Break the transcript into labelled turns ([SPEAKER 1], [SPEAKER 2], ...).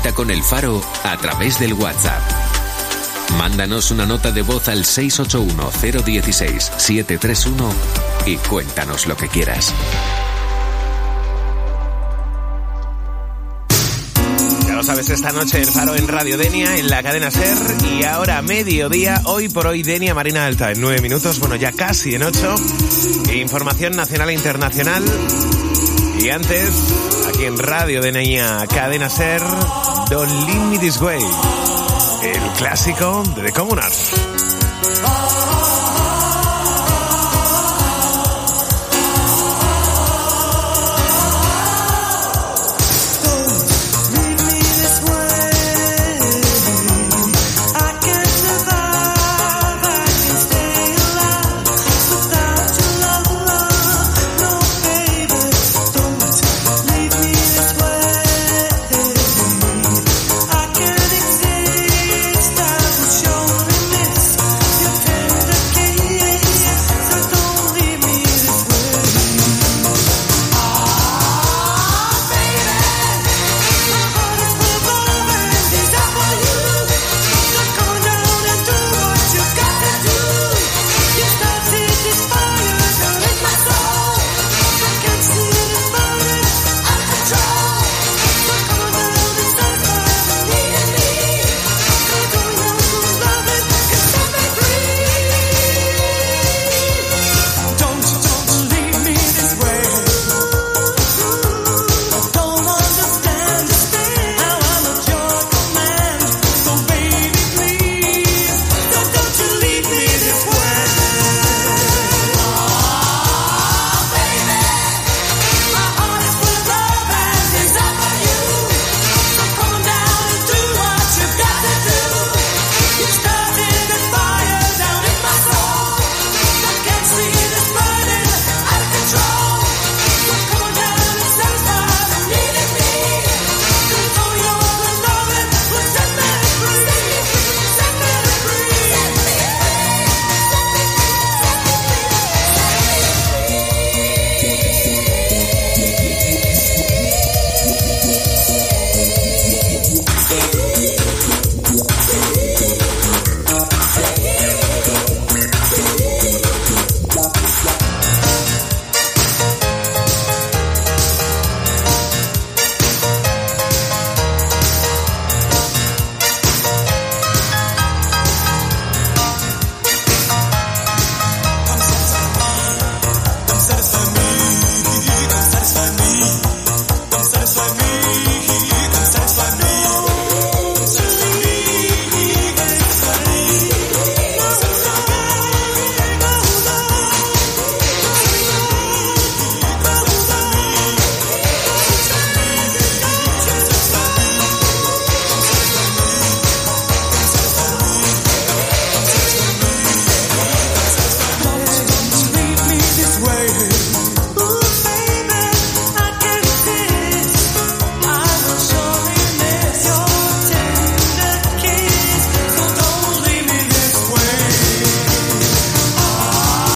[SPEAKER 1] Conecta con El Faro a través del WhatsApp. Mándanos una nota de voz al 681-016-731 y cuéntanos lo que quieras.
[SPEAKER 2] Ya lo sabes, esta noche El Faro en Radio Denia, en la cadena SER, y ahora mediodía, hoy por hoy, Denia Marina Alta, en 9 minutos, bueno, ya casi en 8, información nacional e internacional, y antes, aquí en Radio Denia, cadena SER, Don't Leave Me This Way, el clásico de The Communards.